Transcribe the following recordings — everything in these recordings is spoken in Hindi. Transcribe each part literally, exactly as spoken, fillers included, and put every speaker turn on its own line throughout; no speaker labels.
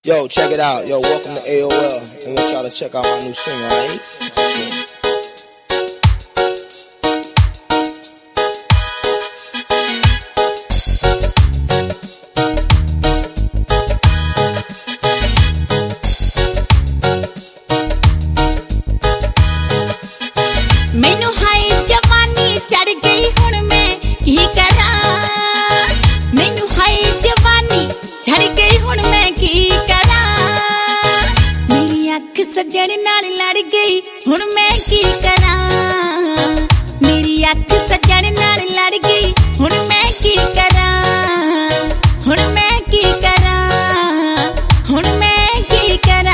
Yo, check it out. Yo, welcome to A O L. I want y'all to check out my new single, right?
मैनू हाय जवानी चढ़ गई हुण मैं की करा। मैनू हाय जवानी चढ़ गई हुण मैं की करा। मेरी अख सजण नाल लड़ गई हुण मैं की करा। मेरी अख सजण नाल लड़ गई हुण मैं की करा। हुण मैं की करा। हुण मैं की करा।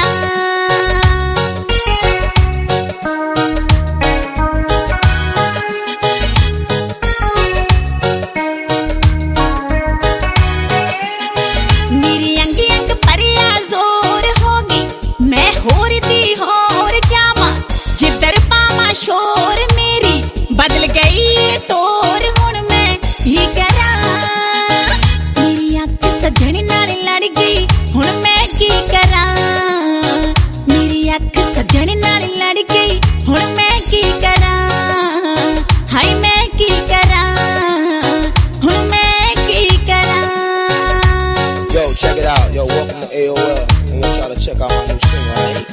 मेरी अंग अंग परिया जोर हो गई मैं होर दी होर जावा। जिधर पावा शोर मेरी बदल गई तोर हुण मैं ही करा। मेरी अख सजण नाल लड़ गई हुण मैं की करा। मेरी अख सजण नाल लड़ गई हुण मैं की करा। हाय मैं की करा। हुण मैं की करा।
Yo, check it out. Yo, welcome to A O L. I want y'all to check out my new single, right?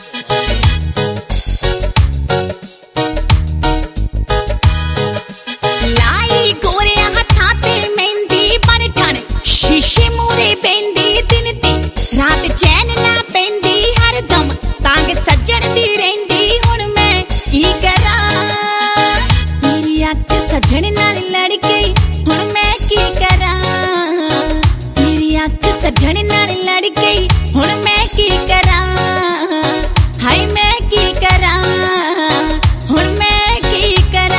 लाई गोरिया हत्थां ते मेहंदी बन ठन शीशे मूरे बेंदी दिन दी रात चैन ना पेंदी हरदम तांग सज्जण दी रहिंदी हुण मैं की करा। मेरी अख सज्जण नाल लड़ गई हुण मैं की करा। मेरी अख सज्जण नाल लड़ गई हुण मैं की करा। हाय मैं की करा। हुण मैं की करा।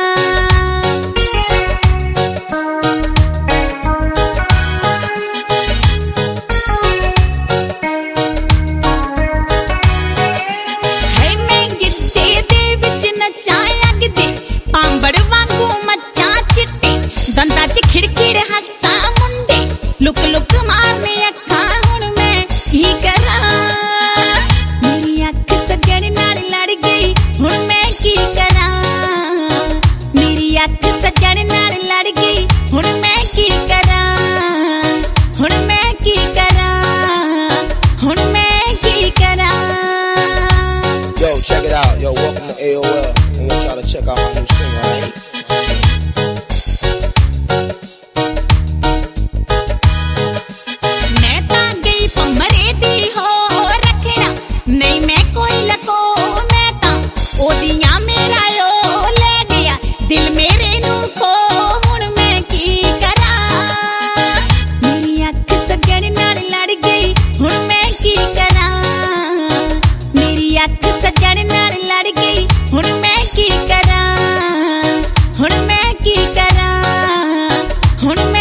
हाय मैं गिद्दे दे विच नच्चां लगदी पांबड़ वांगू मच्चां चिट्टी दंदां च खिड़खिड़ हस्सां मुंडे लुक लुक मारने अखां हुण मैं की करा। मेरी अख सजण नाल लड़ गई हुण मैं की करा। मेरी अख सजण नाल लड़ गई हुण मैं की करा। हुण मैं की करा। हुण मैं की करा।
Yo, check it out. Yo, welcome to A O L. I want y'all to check out my new single, right?
मैं तां गई भमरे दी हो रखना नहीं मैं कोई लको। मैं तां ओदियां मेरा ओ ले गया दिल मेरे नू खो हुण मैं की करा। मेरी अख सजण नाल लड़ गई हुण मैं की करा। मेरी अख सजण नाल लड़ गई हुण मैं की करा। हुण मैं की करा। हुण मैं